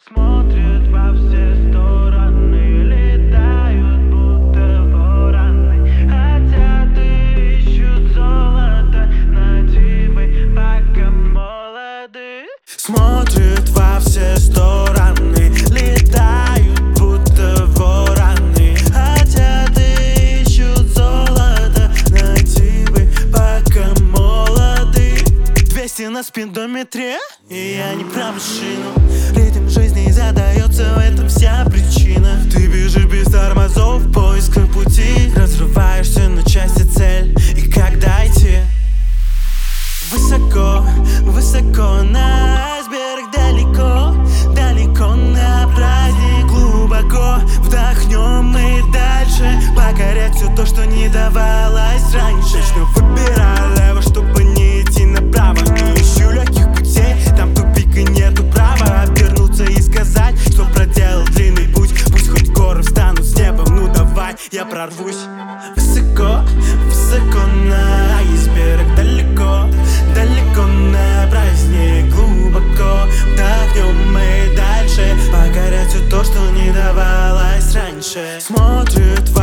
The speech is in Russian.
Смотрят во все стороны, летают будто вороны, хотят и ищут золото, но типы пока молоды. Смотрят во все стороны, летают будто вороны, хотят и ищут золото, но типы пока молоды. 200 на спидометре, и я не про машину. Ритм жизни задается, в этом вся причина. Ты бежишь без тормозов в поисках пути, разрываешься на части, цель и как дойти. Высоко, высоко на айсберг, далеко, далеко на праздник. Глубоко вдохнем и дальше покорять все то, что не давалось раньше. Начнем выбирать лево, чтобы не идти направо. Не ищу легких путей, там тупик и нету права обернуться и сказать, что проделал длинный путь. Пусть хоть горы встанут с неба, ну давай, я прорвусь. Высоко, высоко на айсберг, далеко, далеко на праздник. Глубоко вдохнем и дальше покорять все то, что не давалось раньше. Смотрят